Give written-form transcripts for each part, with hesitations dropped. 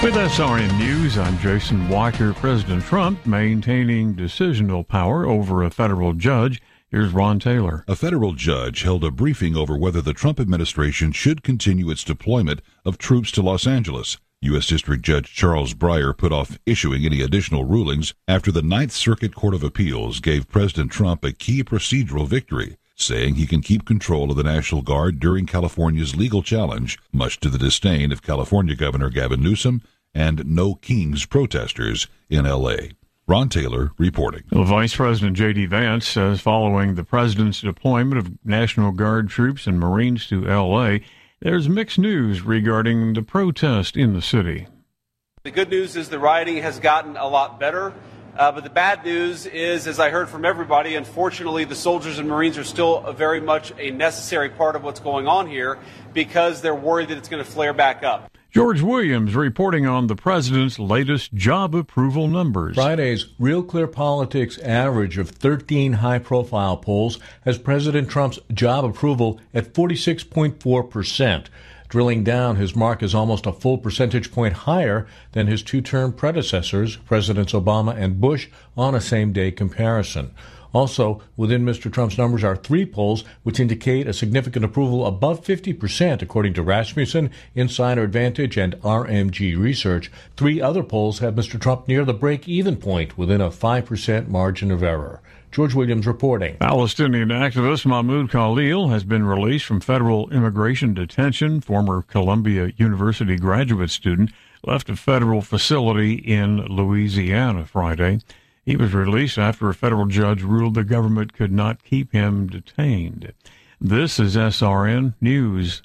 With SRN News, I'm Jason Walker. President Trump maintaining decisional power over a federal judge. Here's Ron Taylor. A federal judge held a briefing over whether the Trump administration should continue its deployment of troops to Los Angeles. U.S. District Judge Charles Breyer put off issuing any additional rulings after the Ninth Circuit Court of Appeals gave President Trump a key procedural victory, saying he can keep control of the National Guard during California's legal challenge, much to the disdain of California Governor Gavin Newsom and No Kings protesters in L.A. Ron Taylor reporting. Well, Vice President J.D. Vance says following the president's deployment of National Guard troops and Marines to L.A., there's mixed news regarding the protest in the city. The good news is the rioting has gotten a lot better. But the bad news is, as I heard from everybody, unfortunately, the soldiers and Marines are still very much a necessary part of what's going on here because they're worried that it's going to flare back up. George Williams reporting on the president's latest job approval numbers. Friday's Real Clear Politics average of 13 high-profile polls has President Trump's job approval at 46.4%. Drilling down, his mark is almost a full percentage point higher than his two-term predecessors, Presidents Obama and Bush, on a same-day comparison. Also, within Mr. Trump's numbers are 3 polls which indicate a significant approval above 50%, according to Rasmussen, Insider Advantage, and RMG Research. 3 other polls have Mr. Trump near the break-even point, within a 5% margin of error. George Williams reporting. Palestinian activist Mahmoud Khalil has been released from federal immigration detention. Former Columbia University graduate student left a federal facility in Louisiana Friday. He was released after a federal judge ruled the government could not keep him detained. This is SRN News.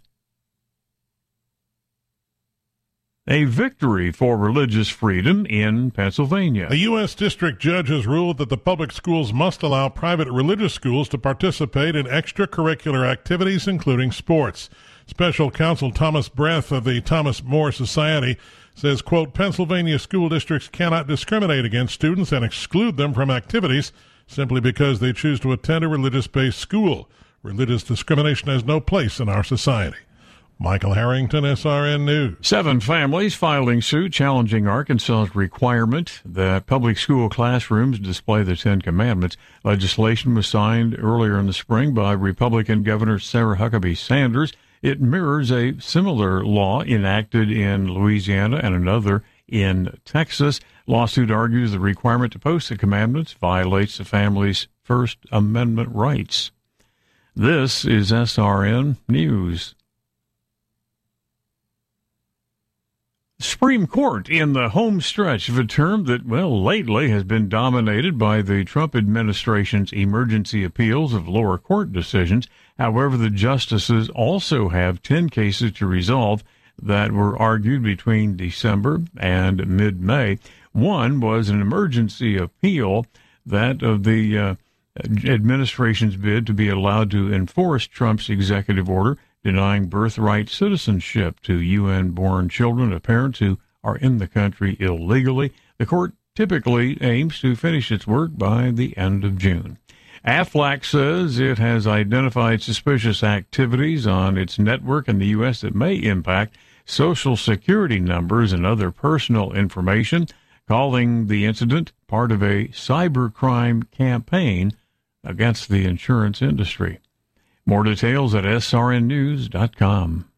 A victory for religious freedom in Pennsylvania. A U.S. district judge has ruled that the public schools must allow private religious schools to participate in extracurricular activities, including sports. Special counsel Thomas Breath of the Thomas More Society says, quote, Pennsylvania school districts cannot discriminate against students and exclude them from activities simply because they choose to attend a religious-based school. Religious discrimination has no place in our society. Michael Harrington, SRN News. 7 families filing suit challenging Arkansas's requirement that public school classrooms display the 10 Commandments. Legislation was signed earlier in the spring by Republican Governor Sarah Huckabee Sanders. It mirrors a similar law enacted in Louisiana and another in Texas. Lawsuit argues the requirement to post the commandments violates the family's First Amendment rights. This is SRN News. Supreme Court in the home stretch of a term that, well, lately has been dominated by the Trump administration's emergency appeals of lower court decisions. However, the justices also have 10 cases to resolve that were argued between December and mid-May. One was an emergency appeal, that of the administration's bid to be allowed to enforce Trump's executive order denying birthright citizenship to UN-born children of parents who are in the country illegally. The court typically aims to finish its work by the end of June. AFLAC says it has identified suspicious activities on its network in the U.S. that may impact Social Security numbers and other personal information, calling the incident part of a cybercrime campaign against the insurance industry. More details at srnnews.com.